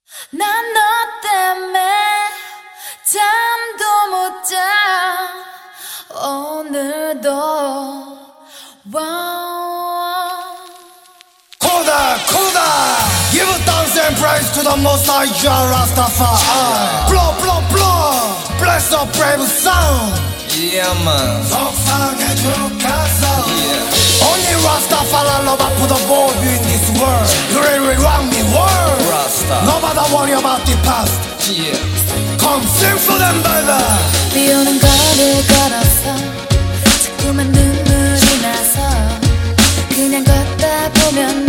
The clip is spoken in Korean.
난 너 때문에 잠도 못 자 오늘도 Koda, Koda, give thanks and praise to the Most High Jah Rastafari. Blow, blow, blow, bless the brave sound. Yeah man. 속상해 죽겠어. Only Rastafari love for the boy in this world. You really want me world. Rasta. Nobody worry about the past. Yeah. Come sing for them, baby. 비 오는 거리를 걸었어 자꾸만 눈물이 나서 그냥 걷다 보면